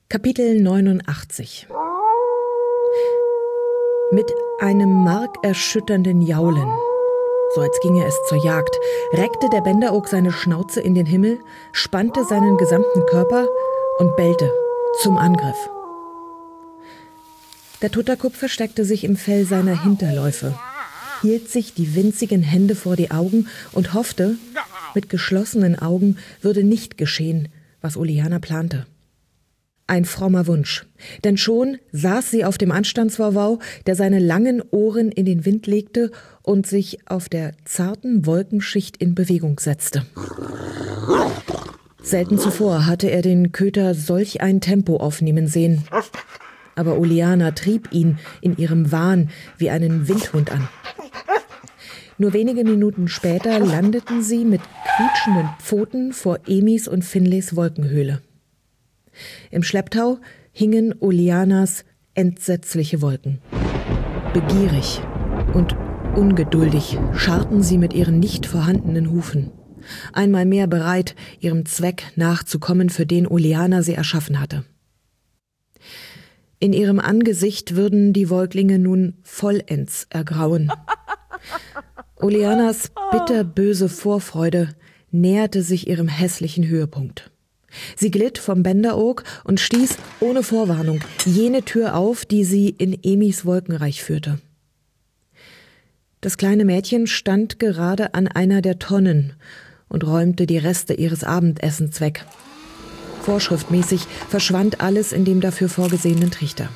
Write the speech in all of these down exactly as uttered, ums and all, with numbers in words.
Kapitel neunundachtzig. Mit einem markerschütternden Jaulen, so als ginge es zur Jagd, reckte der Benderoog seine Schnauze in den Himmel, spannte seinen gesamten Körper und bellte zum Angriff. Der Tutterkup versteckte sich im Fell seiner Hinterläufe, hielt sich die winzigen Hände vor die Augen und hoffte, mit geschlossenen Augen würde nicht geschehen, was Oleana plante. Ein frommer Wunsch, denn schon saß sie auf dem Anstandswauwau, der seine langen Ohren in den Wind legte und sich auf der zarten Wolkenschicht in Bewegung setzte. Selten zuvor hatte er den Köter solch ein Tempo aufnehmen sehen. Aber Oleana trieb ihn in ihrem Wahn wie einen Windhund an. Nur wenige Minuten später landeten sie mit quietschenden Pfoten vor Emis und Finleys Wolkenhöhle. Im Schlepptau hingen Oleanas entsetzliche Wolken. Begierig und ungeduldig scharrten sie mit ihren nicht vorhandenen Hufen, einmal mehr bereit, ihrem Zweck nachzukommen, für den Oleana sie erschaffen hatte. In ihrem Angesicht würden die Wolklinge nun vollends ergrauen. Oleanas bitterböse Vorfreude näherte sich ihrem hässlichen Höhepunkt. Sie glitt vom Benderoog und stieß ohne Vorwarnung jene Tür auf, die sie in Emis Wolkenreich führte. Das kleine Mädchen stand gerade an einer der Tonnen und räumte die Reste ihres Abendessens weg. Vorschriftmäßig verschwand alles in dem dafür vorgesehenen Trichter.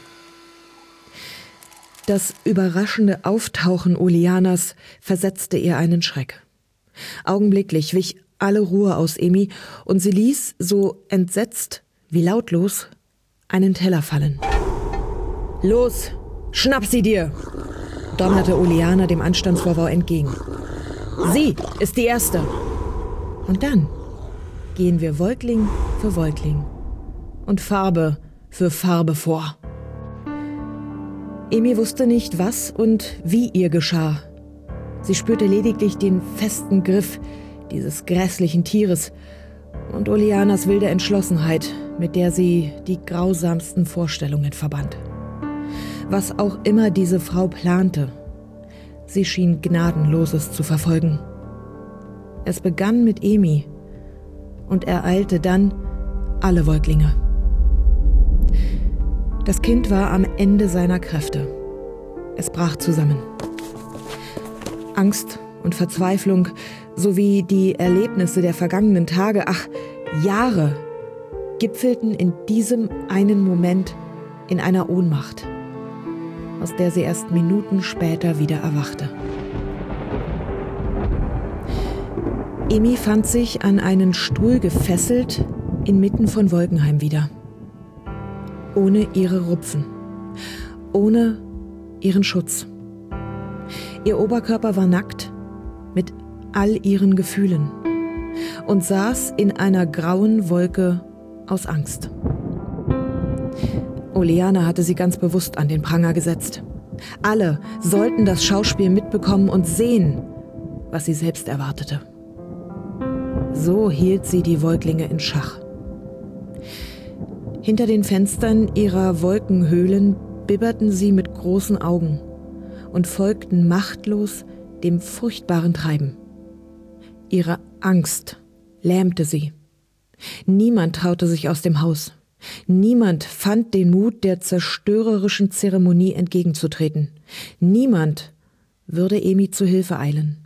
Das überraschende Auftauchen Oleanas versetzte ihr einen Schreck. Augenblicklich wich alle Ruhe aus Emi und sie ließ, so entsetzt wie lautlos, einen Teller fallen. »Los, schnapp sie dir!« donnerte Oleana dem Anstandswauwau entgegen. »Sie ist die Erste!« Und dann gehen wir Wolkling für Wolkling und Farbe für Farbe vor. Emi wusste nicht, was und wie ihr geschah. Sie spürte lediglich den festen Griff dieses grässlichen Tieres und Oleanas wilde Entschlossenheit, mit der sie die grausamsten Vorstellungen verband. Was auch immer diese Frau plante, sie schien Gnadenloses zu verfolgen. Es begann mit Emi und ereilte dann alle Wolklinge. Das Kind war am Ende seiner Kräfte. Es brach zusammen. Angst und Verzweiflung sowie die Erlebnisse der vergangenen Tage, ach, Jahre, gipfelten in diesem einen Moment in einer Ohnmacht, aus der sie erst Minuten später wieder erwachte. Emi fand sich an einen Stuhl gefesselt inmitten von Wolkenheim wieder. Ohne ihre Rupfen, ohne ihren Schutz. Ihr Oberkörper war nackt, mit all ihren Gefühlen und saß in einer grauen Wolke aus Angst. Oleana hatte sie ganz bewusst an den Pranger gesetzt. Alle sollten das Schauspiel mitbekommen und sehen, was sie selbst erwartete. So hielt sie die Wolklinge in Schach. Hinter den Fenstern ihrer Wolkenhöhlen bibberten sie mit großen Augen und folgten machtlos dem furchtbaren Treiben. Ihre Angst lähmte sie. Niemand traute sich aus dem Haus. Niemand fand den Mut, der zerstörerischen Zeremonie entgegenzutreten. Niemand würde Emi zu Hilfe eilen.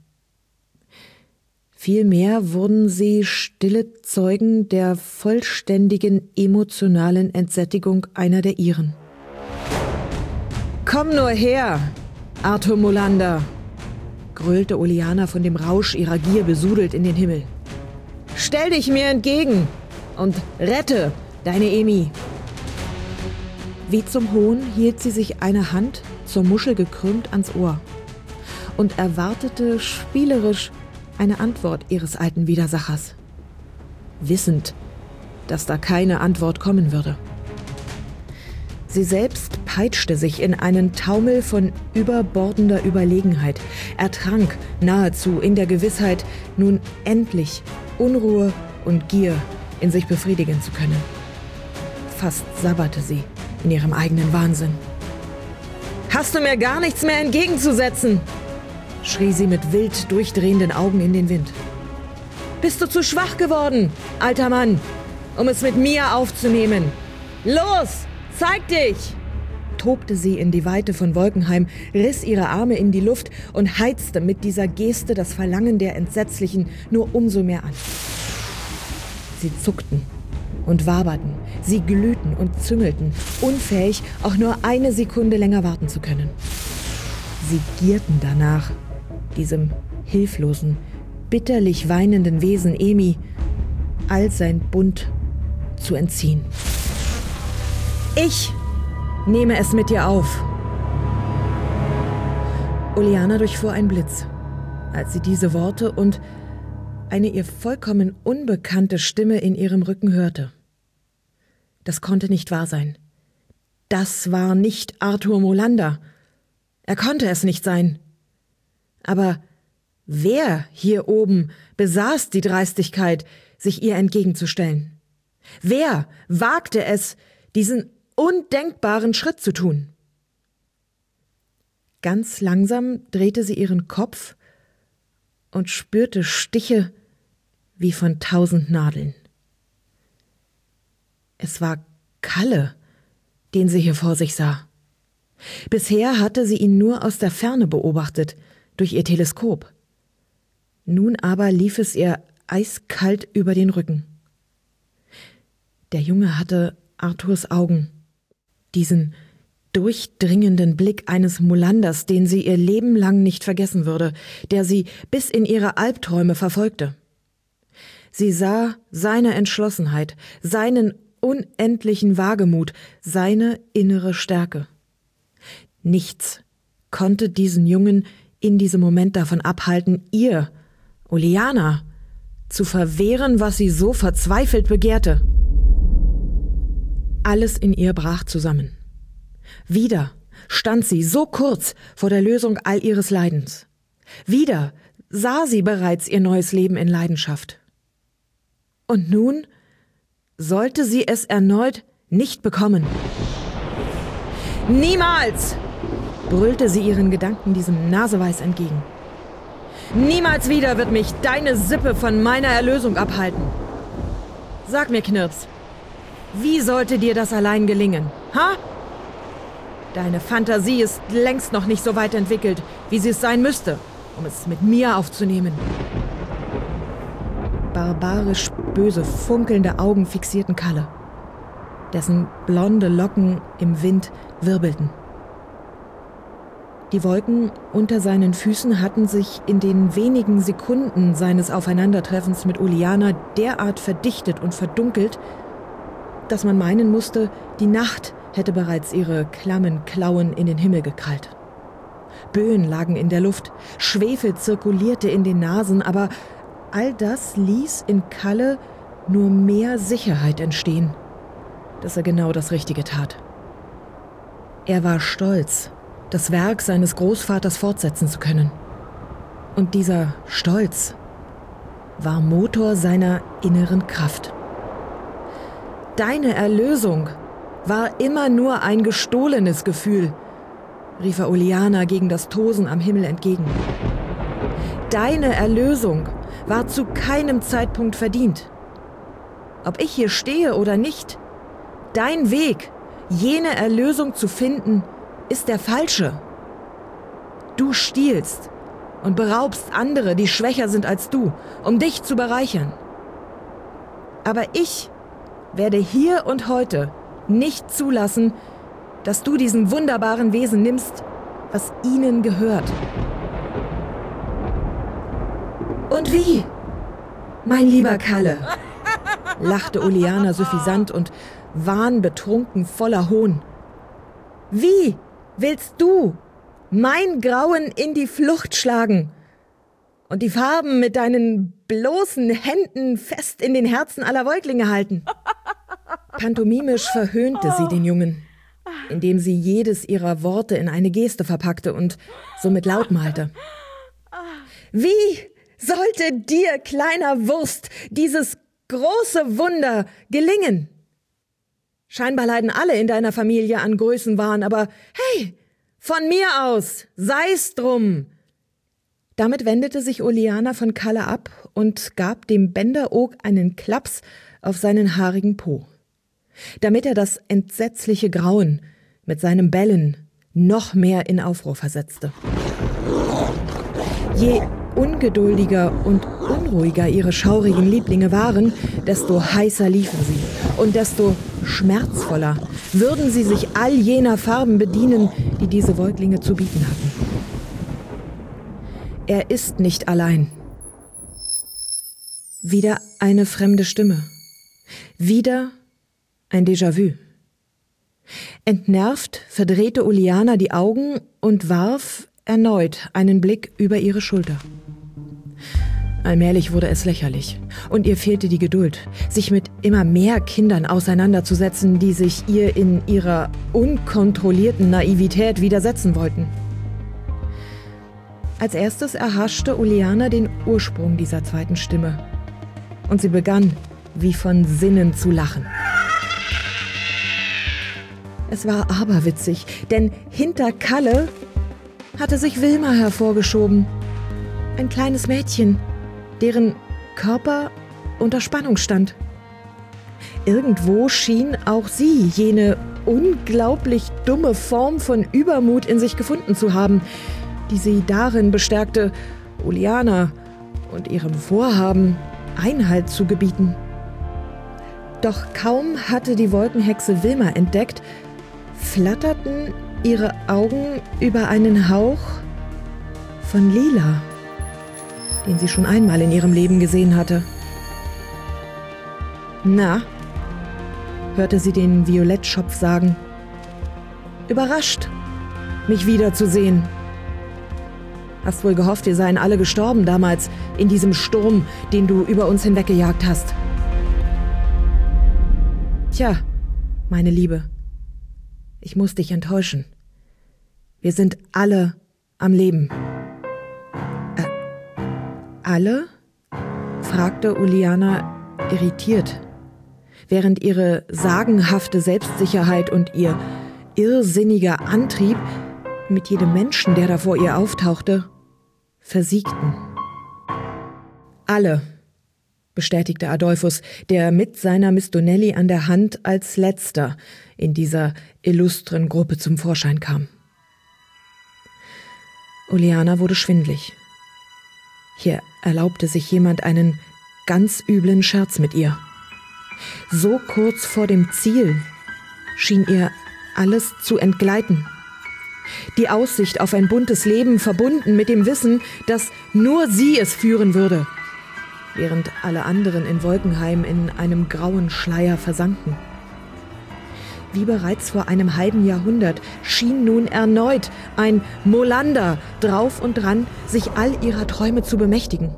Vielmehr wurden sie stille Zeugen der vollständigen emotionalen Entsättigung einer der ihren. »Komm nur her, Arthur Molander«, gröhlte Oleana von dem Rausch ihrer Gier besudelt in den Himmel. »Stell dich mir entgegen und rette deine Emi!« Wie zum Hohn hielt sie sich eine Hand zur Muschel gekrümmt ans Ohr und erwartete spielerisch eine Antwort ihres alten Widersachers, wissend, dass da keine Antwort kommen würde. Sie selbst peitschte sich in einen Taumel von überbordender Überlegenheit, ertrank nahezu in der Gewissheit, nun endlich Unruhe und Gier in sich befriedigen zu können. Fast sabberte sie in ihrem eigenen Wahnsinn. »Hast du mir gar nichts mehr entgegenzusetzen?« schrie sie mit wild durchdrehenden Augen in den Wind. »Bist du zu schwach geworden, alter Mann, um es mit mir aufzunehmen? Los, zeig dich!« tobte sie in die Weite von Wolkenheim, riss ihre Arme in die Luft und heizte mit dieser Geste das Verlangen der Entsetzlichen nur umso mehr an. Sie zuckten und waberten, sie glühten und züngelten, unfähig, auch nur eine Sekunde länger warten zu können. Sie gierten danach, diesem hilflosen, bitterlich weinenden Wesen Emi all sein Bund zu entziehen. »Ich nehme es mit dir auf!« Oleana durchfuhr ein Blitz, als sie diese Worte und eine ihr vollkommen unbekannte Stimme in ihrem Rücken hörte. Das konnte nicht wahr sein. Das war nicht Arthur Molander. Er konnte es nicht sein. Aber wer hier oben besaß die Dreistigkeit, sich ihr entgegenzustellen? Wer wagte es, diesen undenkbaren Schritt zu tun? Ganz langsam drehte sie ihren Kopf und spürte Stiche wie von tausend Nadeln. Es war Kalle, den sie hier vor sich sah. Bisher hatte sie ihn nur aus der Ferne beobachtet, durch ihr Teleskop. Nun aber lief es ihr eiskalt über den Rücken. Der Junge hatte Arthurs Augen, diesen durchdringenden Blick eines Molanders, den sie ihr Leben lang nicht vergessen würde, der sie bis in ihre Albträume verfolgte. Sie sah seine Entschlossenheit, seinen unendlichen Wagemut, seine innere Stärke. Nichts konnte diesen Jungen in diesem Moment davon abhalten, ihr, Oleana, zu verwehren, was sie so verzweifelt begehrte. Alles in ihr brach zusammen. Wieder stand sie so kurz vor der Lösung all ihres Leidens. Wieder sah sie bereits ihr neues Leben in Leidenschaft. Und nun sollte sie es erneut nicht bekommen. »Niemals!« brüllte sie ihren Gedanken diesem Naseweiß entgegen. »Niemals wieder wird mich deine Sippe von meiner Erlösung abhalten. Sag mir, Knirps, wie sollte dir das allein gelingen, ha? Deine Fantasie ist längst noch nicht so weit entwickelt, wie sie es sein müsste, um es mit mir aufzunehmen.« Barbarisch böse, funkelnde Augen fixierten Kalle, dessen blonde Locken im Wind wirbelten. Die Wolken unter seinen Füßen hatten sich in den wenigen Sekunden seines Aufeinandertreffens mit Oleana derart verdichtet und verdunkelt, dass man meinen musste, die Nacht hätte bereits ihre klammen Klauen in den Himmel gekrallt. Böen lagen in der Luft, Schwefel zirkulierte in den Nasen, aber all das ließ in Kalle nur mehr Sicherheit entstehen, dass er genau das Richtige tat. Er war stolz, das Werk seines Großvaters fortsetzen zu können. Und dieser Stolz war Motor seiner inneren Kraft. »Deine Erlösung war immer nur ein gestohlenes Gefühl«, rief er Oleana gegen das Tosen am Himmel entgegen. »Deine Erlösung war zu keinem Zeitpunkt verdient. Ob ich hier stehe oder nicht, dein Weg, jene Erlösung zu finden, ist der falsche. Du stiehlst und beraubst andere, die schwächer sind als du, um dich zu bereichern. Aber ich werde hier und heute nicht zulassen, dass du diesen wunderbaren Wesen nimmst, was ihnen gehört.« »Und wie, mein lieber Kalle?« lachte Oleana suffisant und wahnbetrunken voller Hohn. »Wie willst du mein Grauen in die Flucht schlagen und die Farben mit deinen bloßen Händen fest in den Herzen aller Säuglinge halten?« Pantomimisch verhöhnte sie den Jungen, indem sie jedes ihrer Worte in eine Geste verpackte und somit laut malte. »Wie sollte dir, kleiner Wurst, dieses große Wunder gelingen? Scheinbar leiden alle in deiner Familie an Größenwahn, aber hey, von mir aus, sei's drum!« Damit wendete sich Oleana von Kalle ab und gab dem Bender-Og einen Klaps auf seinen haarigen Po, damit er das entsetzliche Grauen mit seinem Bellen noch mehr in Aufruhr versetzte. Je ungeduldiger und unruhiger ihre schaurigen Lieblinge waren, desto heißer liefen sie und desto schmerzvoller würden sie sich all jener Farben bedienen, die diese Säuglinge zu bieten hatten. Er ist nicht allein. Wieder eine fremde Stimme. Wieder ein Déjà-vu. Entnervt verdrehte Oleana die Augen und warf erneut einen Blick über ihre Schulter. Allmählich wurde es lächerlich und ihr fehlte die Geduld, sich mit immer mehr Kindern auseinanderzusetzen, die sich ihr in ihrer unkontrollierten Naivität widersetzen wollten. Als erstes erhaschte Oleana den Ursprung dieser zweiten Stimme und sie begann, wie von Sinnen zu lachen. Es war aberwitzig, denn hinter Kalle hatte sich Wilma hervorgeschoben. Ein kleines Mädchen, deren Körper unter Spannung stand. Irgendwo schien auch sie jene unglaublich dumme Form von Übermut in sich gefunden zu haben, die sie darin bestärkte, Oleana und ihrem Vorhaben Einhalt zu gebieten. Doch kaum hatte die Wolkenhexe Wilma entdeckt, flatterten ihre Augen über einen Hauch von Lila, den sie schon einmal in ihrem Leben gesehen hatte. »Na«, hörte sie den Violettschopf sagen, »überrascht, mich wiederzusehen. Hast wohl gehofft, wir seien alle gestorben damals in diesem Sturm, den du über uns hinweggejagt hast. Tja, meine Liebe, ich muss dich enttäuschen. Wir sind alle am Leben.« Äh, alle? fragte Oleana irritiert, während ihre sagenhafte Selbstsicherheit und ihr irrsinniger Antrieb mit jedem Menschen, der da vor ihr auftauchte, versiegten. »Alle«, bestätigte Adolphus, der mit seiner Miss Donnelly an der Hand als letzter in dieser illustren Gruppe zum Vorschein kam. Oleana wurde schwindlig. Hier erlaubte sich jemand einen ganz üblen Scherz mit ihr. So kurz vor dem Ziel schien ihr alles zu entgleiten. Die Aussicht auf ein buntes Leben verbunden mit dem Wissen, dass nur sie es führen würde, während alle anderen in Wolkenheim in einem grauen Schleier versanken. Wie bereits vor einem halben Jahrhundert schien nun erneut ein Molander drauf und dran, sich all ihrer Träume zu bemächtigen.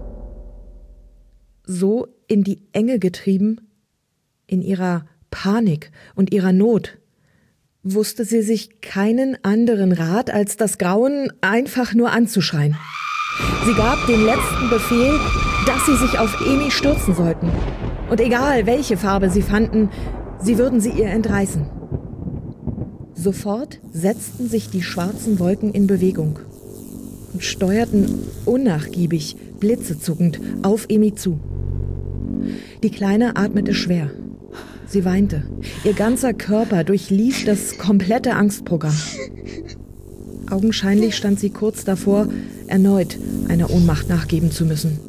So in die Enge getrieben, in ihrer Panik und ihrer Not, wusste sie sich keinen anderen Rat, als das Grauen einfach nur anzuschreien. Sie gab den letzten Befehl, dass sie sich auf Emi stürzen sollten. Und egal, welche Farbe sie fanden, sie würden sie ihr entreißen. Sofort setzten sich die schwarzen Wolken in Bewegung und steuerten unnachgiebig, blitzezuckend auf Emi zu. Die Kleine atmete schwer. Sie weinte. Ihr ganzer Körper durchlief das komplette Angstprogramm. Augenscheinlich stand sie kurz davor, erneut einer Ohnmacht nachgeben zu müssen.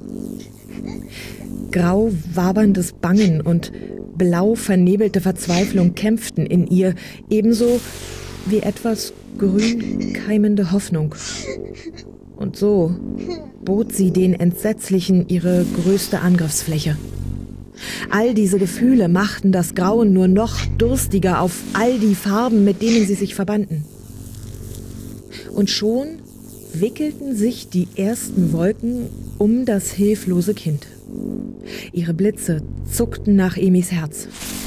Grau waberndes Bangen und blau vernebelte Verzweiflung kämpften in ihr, ebenso wie etwas grün keimende Hoffnung. Und so bot sie den Entsetzlichen ihre größte Angriffsfläche. All diese Gefühle machten das Grauen nur noch durstiger auf all die Farben, mit denen sie sich verbanden. Und schon wickelten sich die ersten Wolken um das hilflose Kind. Ihre Blitze zuckten nach Emis Herz.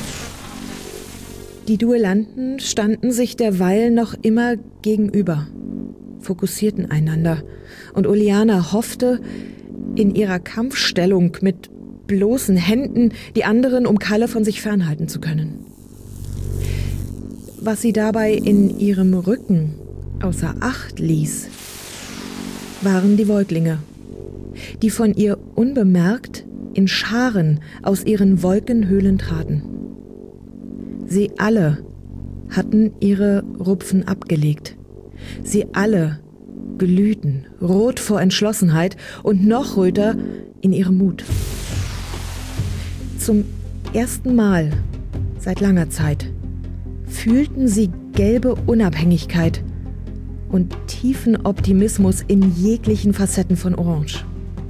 Die Duellanten standen sich derweil noch immer gegenüber, fokussierten einander, und Oleana hoffte, in ihrer Kampfstellung mit bloßen Händen die anderen um Kalle von sich fernhalten zu können. was sie dabei in ihrem Rücken außer Acht ließ, waren die Säuglinge, die von ihr unbemerkt in Scharen aus ihren Wolkenhöhlen traten. Sie alle hatten ihre Rupfen abgelegt. Sie alle glühten, rot vor Entschlossenheit und noch röter in ihrem Mut. Zum ersten Mal seit langer Zeit fühlten sie gelbe Unabhängigkeit und tiefen Optimismus in jeglichen Facetten von Orange.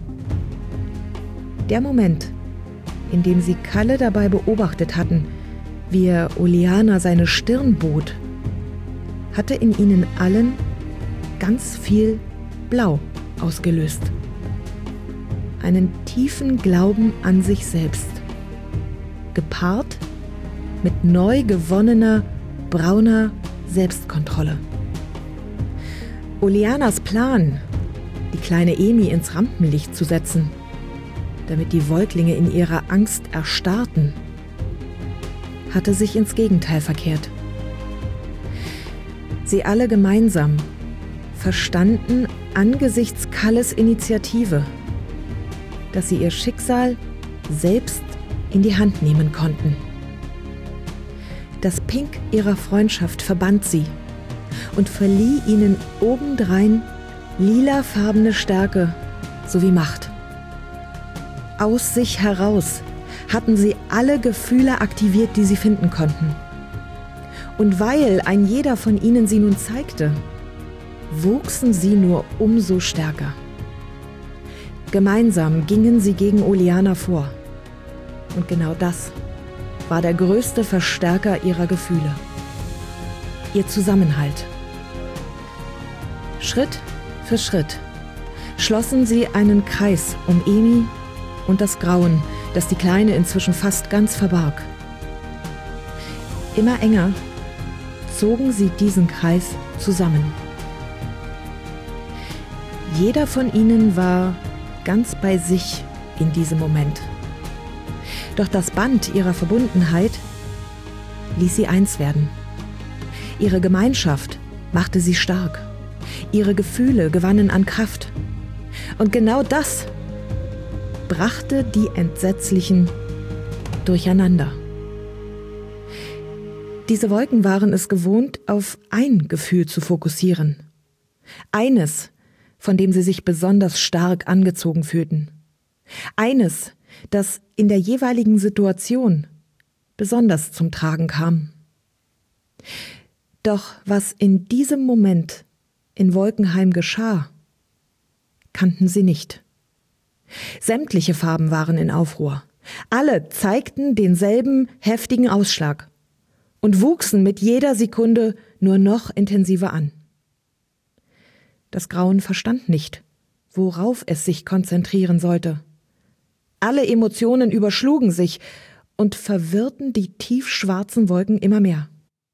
Der Moment, in dem sie Kalle dabei beobachtet hatten, wie er Oleana seine Stirn bot, hatte in ihnen allen ganz viel Blau ausgelöst. Einen tiefen Glauben an sich selbst, gepaart mit neu gewonnener brauner Selbstkontrolle. Oleanas Plan, die kleine Emi ins Rampenlicht zu setzen, damit die Säuglinge in ihrer Angst erstarrten, hatte sich ins Gegenteil verkehrt. Sie alle gemeinsam verstanden angesichts Kalles Initiative, dass sie ihr Schicksal selbst in die Hand nehmen konnten. Das Pink ihrer Freundschaft verband sie und verlieh ihnen obendrein lilafarbene Stärke sowie Macht. Aus sich heraus hatten sie alle Gefühle aktiviert, die sie finden konnten. Und weil ein jeder von ihnen sie nun zeigte, wuchsen sie nur umso stärker. Gemeinsam gingen sie gegen Oleana vor. Und genau das war der größte Verstärker ihrer Gefühle. Ihr Zusammenhalt. Schritt für Schritt schlossen sie einen Kreis um Emi und das Grauen, das die Kleine inzwischen fast ganz verbarg. Immer enger zogen sie diesen Kreis zusammen. Jeder von ihnen war ganz bei sich in diesem Moment. Doch das Band ihrer Verbundenheit ließ sie eins werden. Ihre Gemeinschaft machte sie stark. Ihre Gefühle gewannen an Kraft. Und genau das brachte die Entsetzlichen durcheinander. Diese Wolken waren es gewohnt, auf ein Gefühl zu fokussieren. Eines, von dem sie sich besonders stark angezogen fühlten. Eines, das in der jeweiligen Situation besonders zum Tragen kam. Doch was in diesem Moment in Wolkenheim geschah, kannten sie nicht. Sämtliche Farben waren in Aufruhr. Alle zeigten denselben heftigen Ausschlag und wuchsen mit jeder Sekunde nur noch intensiver an. Das Grauen verstand nicht, worauf es sich konzentrieren sollte. Alle Emotionen überschlugen sich und verwirrten die tiefschwarzen Wolken immer mehr.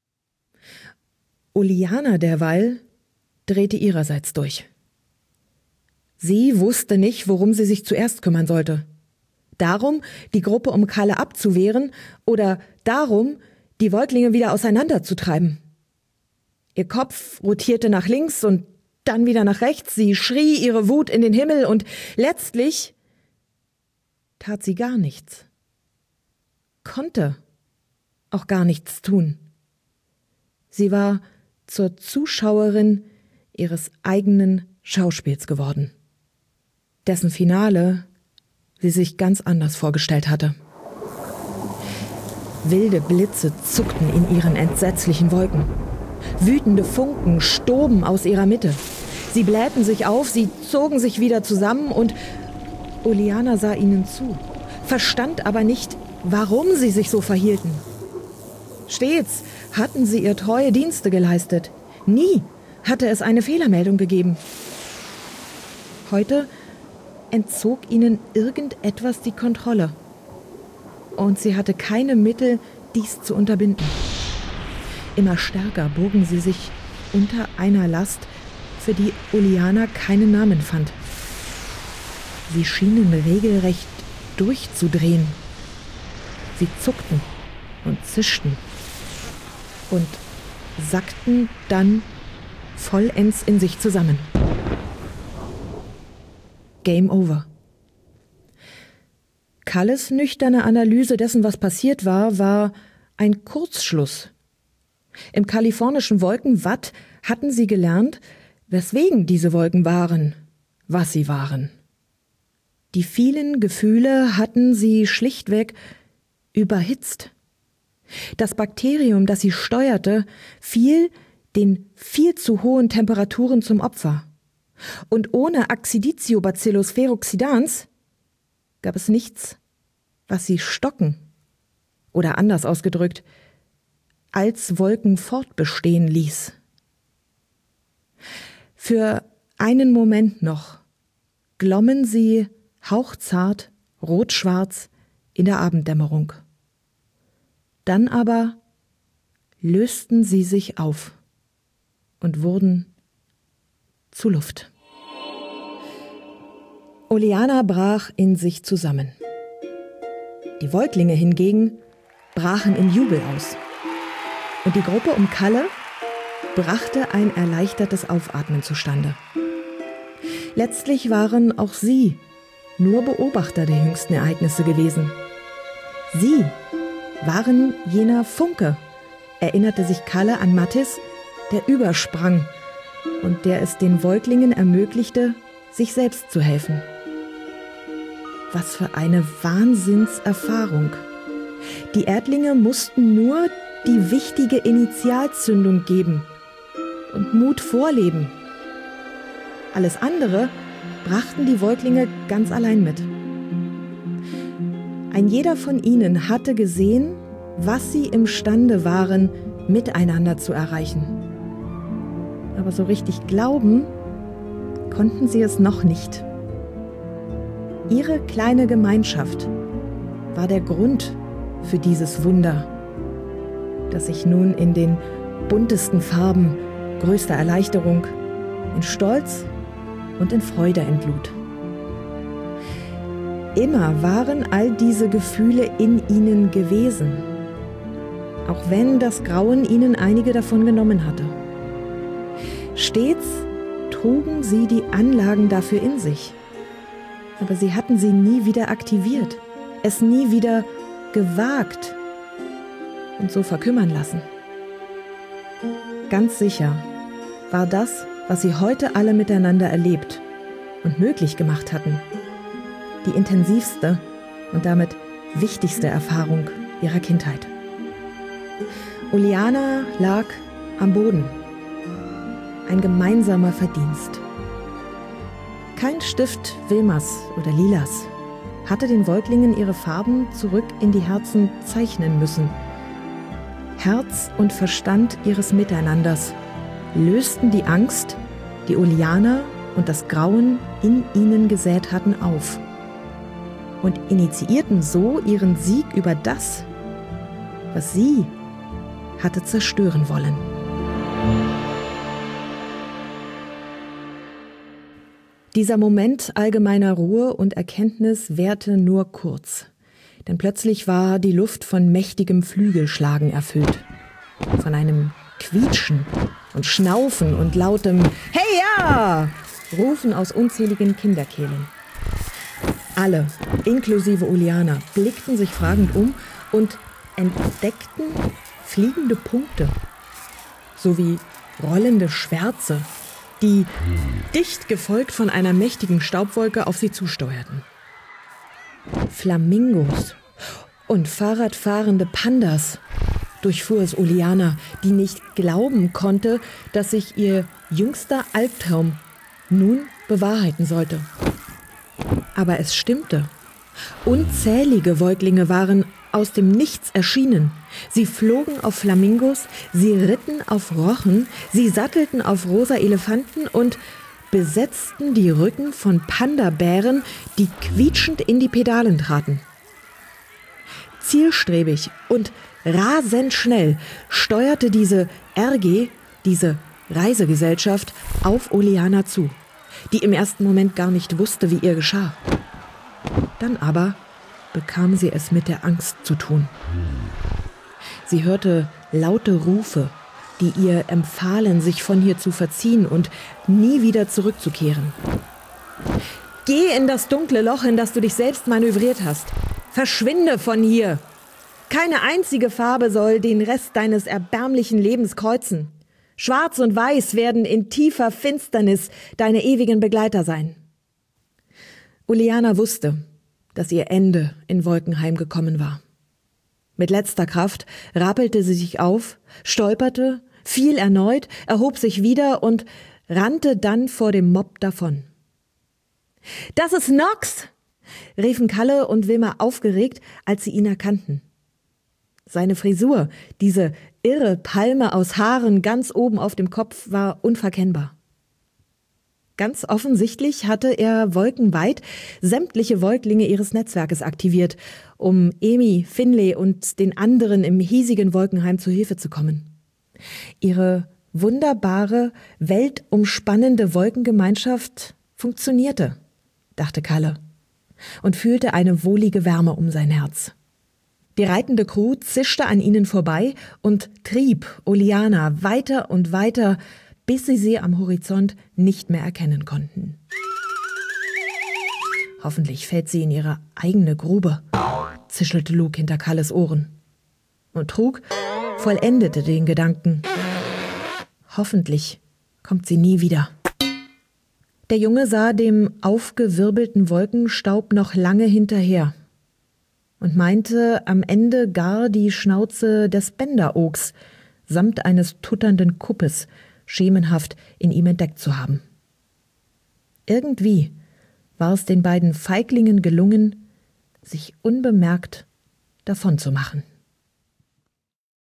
Oleana derweil drehte ihrerseits durch. Sie wusste nicht, worum sie sich zuerst kümmern sollte. Darum, die Gruppe um Kalle abzuwehren oder darum, die Säuglinge wieder auseinanderzutreiben. Ihr Kopf rotierte nach links und dann wieder nach rechts. Sie schrie ihre Wut in den Himmel und letztlich tat sie gar nichts. Konnte auch gar nichts tun. Sie war zur Zuschauerin ihres eigenen Schauspiels geworden, dessen Finale sie sich ganz anders vorgestellt hatte. Wilde Blitze zuckten in ihren entsetzlichen Wolken. Wütende Funken stoben aus ihrer Mitte. Sie blähten sich auf, sie zogen sich wieder zusammen und Oleana sah ihnen zu, verstand aber nicht, warum sie sich so verhielten. Stets hatten sie ihr treue Dienste geleistet. Nie hatte es eine Fehlermeldung gegeben. Heute entzog ihnen irgendetwas die Kontrolle. Und sie hatte keine Mittel, dies zu unterbinden. Immer stärker bogen sie sich unter einer Last, für die Oleana keinen Namen fand. Sie schienen regelrecht durchzudrehen. Sie zuckten und zischten. Und sackten dann vollends in sich zusammen. Game over. Kalles nüchterne Analyse dessen, was passiert war, war ein Kurzschluss. Im kalifornischen Wolkenwatt hatten sie gelernt, weswegen diese Wolken waren, was sie waren. Die vielen Gefühle hatten sie schlichtweg überhitzt. Das Bakterium, das sie steuerte, fiel den viel zu hohen Temperaturen zum Opfer. Und ohne Acciditio-Bacillus feroxidans gab es nichts, was sie stocken oder anders ausgedrückt, als Wolken fortbestehen ließ. Für einen Moment noch glommen sie hauchzart, rot-schwarz in der Abenddämmerung. Dann aber lösten sie sich auf und wurden zu Luft. Oleana brach in sich zusammen. Die Wolklinge hingegen brachen in Jubel aus. Und die Gruppe um Kalle brachte ein erleichtertes Aufatmen zustande. Letztlich waren auch sie nur Beobachter der jüngsten Ereignisse gewesen. Sie waren jener Funke, erinnerte sich Kalle an Mattis, der übersprang und der es den Wolklingen ermöglichte, sich selbst zu helfen. Was für eine Wahnsinnserfahrung. Die Erdlinge mussten nur die wichtige Initialzündung geben und Mut vorleben. Alles andere brachten die Wolklinge ganz allein mit. Ein jeder von ihnen hatte gesehen, was sie imstande waren, miteinander zu erreichen. Aber so richtig glauben konnten sie es noch nicht. Ihre kleine Gemeinschaft war der Grund für dieses Wunder, das sich nun in den buntesten Farben größter Erleichterung, in Stolz und in Freude entlud. Immer waren all diese Gefühle in ihnen gewesen, auch wenn das Grauen ihnen einige davon genommen hatte. Stets trugen sie die Anlagen dafür in sich, aber sie hatten sie nie wieder aktiviert, es nie wieder gewagt und so verkümmern lassen. Ganz sicher war das, was sie heute alle miteinander erlebt und möglich gemacht hatten, die intensivste und damit wichtigste Erfahrung ihrer Kindheit. Oleana lag am Boden. Ein gemeinsamer Verdienst. Kein Stift Wilmers oder Lilas hatte den Wolklingen ihre Farben zurück in die Herzen zeichnen müssen. Herz und Verstand ihres Miteinanders lösten die Angst, die Oleana und das Grauen in ihnen gesät hatten, auf und initiierten so ihren Sieg über das, was sie hatte zerstören wollen. Dieser Moment allgemeiner Ruhe und Erkenntnis währte nur kurz, denn plötzlich war die Luft von mächtigem Flügelschlagen erfüllt, von einem Quietschen und Schnaufen und lautem »Hey ja!« Rufen aus unzähligen Kinderkehlen. Alle, inklusive Oleana, blickten sich fragend um und entdeckten fliegende Punkte sowie rollende Schwärze, die, dicht gefolgt von einer mächtigen Staubwolke, auf sie zusteuerten. Flamingos und Fahrradfahrende Pandas, durchfuhr es Oleana, die nicht glauben konnte, dass sich ihr jüngster Albtraum nun bewahrheiten sollte. Aber es stimmte. Unzählige Wolklinge waren aus dem Nichts erschienen. Sie flogen auf Flamingos, sie ritten auf Rochen, sie sattelten auf rosa Elefanten und besetzten die Rücken von Panda-Bären, die quietschend in die Pedalen traten. Zielstrebig und rasend schnell steuerte diese R G, diese Reisegesellschaft, auf Oleana zu, die im ersten Moment gar nicht wusste, wie ihr geschah. Dann aber bekam sie es mit der Angst zu tun. Sie hörte laute Rufe, die ihr empfahlen, sich von hier zu verziehen und nie wieder zurückzukehren. Geh in das dunkle Loch, in das du dich selbst manövriert hast. Verschwinde von hier. Keine einzige Farbe soll den Rest deines erbärmlichen Lebens kreuzen. Schwarz und Weiß werden in tiefer Finsternis deine ewigen Begleiter sein. Oleana wusste, dass ihr Ende in Wolkenheim gekommen war. Mit letzter Kraft rappelte sie sich auf, stolperte, fiel erneut, erhob sich wieder und rannte dann vor dem Mob davon. »Das ist Nox!« riefen Kalle und Wilma aufgeregt, als sie ihn erkannten. Seine Frisur, diese irre Palme aus Haaren ganz oben auf dem Kopf, war unverkennbar. Ganz offensichtlich hatte er wolkenweit sämtliche Wolklinge ihres Netzwerkes aktiviert, um Emi, Finlay und den anderen im hiesigen Wolkenheim zu Hilfe zu kommen. Ihre wunderbare, weltumspannende Wolkengemeinschaft funktionierte, dachte Kalle, und fühlte eine wohlige Wärme um sein Herz. Die reitende Crew zischte an ihnen vorbei und trieb Oleana weiter und weiter, bis sie sie am Horizont nicht mehr erkennen konnten. Hoffentlich fällt sie in ihre eigene Grube, zischelte Luke hinter Kalles Ohren. Und Trug vollendete den Gedanken. Hoffentlich kommt sie nie wieder. Der Junge sah dem aufgewirbelten Wolkenstaub noch lange hinterher und meinte am Ende gar die Schnauze des Benderogs samt eines tutternden Kuppes schemenhaft in ihm entdeckt zu haben. Irgendwie war es den beiden Feiglingen gelungen, sich unbemerkt davonzumachen.